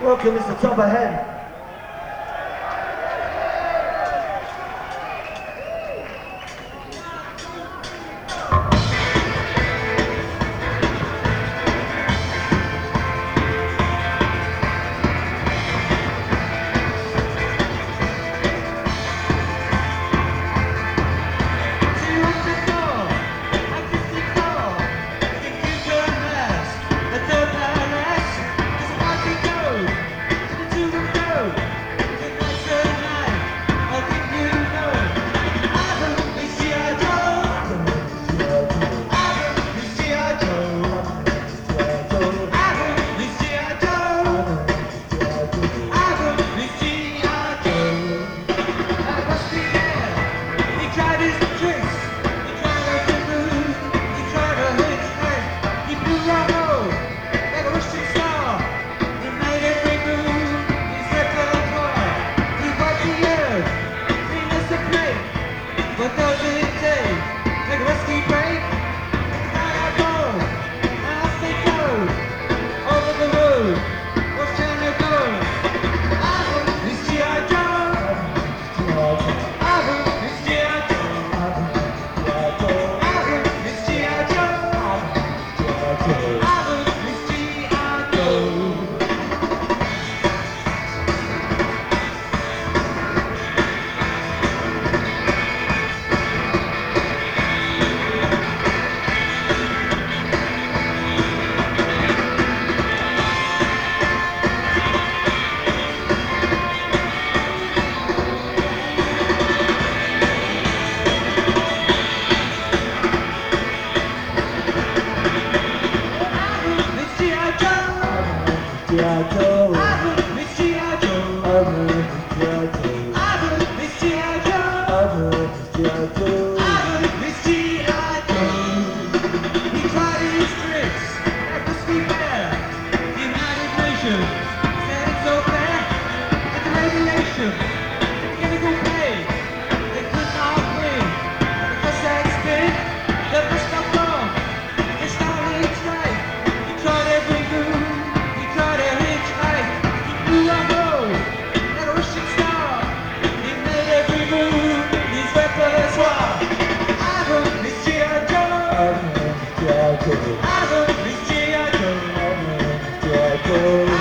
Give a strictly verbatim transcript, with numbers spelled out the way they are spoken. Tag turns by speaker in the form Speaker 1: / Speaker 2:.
Speaker 1: Welcome, Mister Top Ahead.
Speaker 2: What does it take? Take a risky break. I go, I stay cold. Over the road, what's trying to go? I hope it's G I. Joe. I hope it's G I. Joe. I hope it's G I. Joe. I hope it's G I. Joe.
Speaker 1: G I. Joe.
Speaker 2: I hope it's G I. Joe.
Speaker 1: I hope G I. Joe.
Speaker 2: I hope it's G I. Joe.
Speaker 1: I hope G I. Joe.
Speaker 2: I hope it's G I. Joe. He tried his tricks, that must be fair. The United Nations said it's so fair. That the regulation, the chemical pay, they could not win. Because that spin, that was not wrong. They started strike. He tried every move. He tried a hitchhike. He blew a road, like a Russian star. He made every move in his repertoire. I hope it's G I. Joe.
Speaker 1: I hope G I. Joe.
Speaker 2: I hope it's G I. Joe.
Speaker 1: I hope G I. Joe.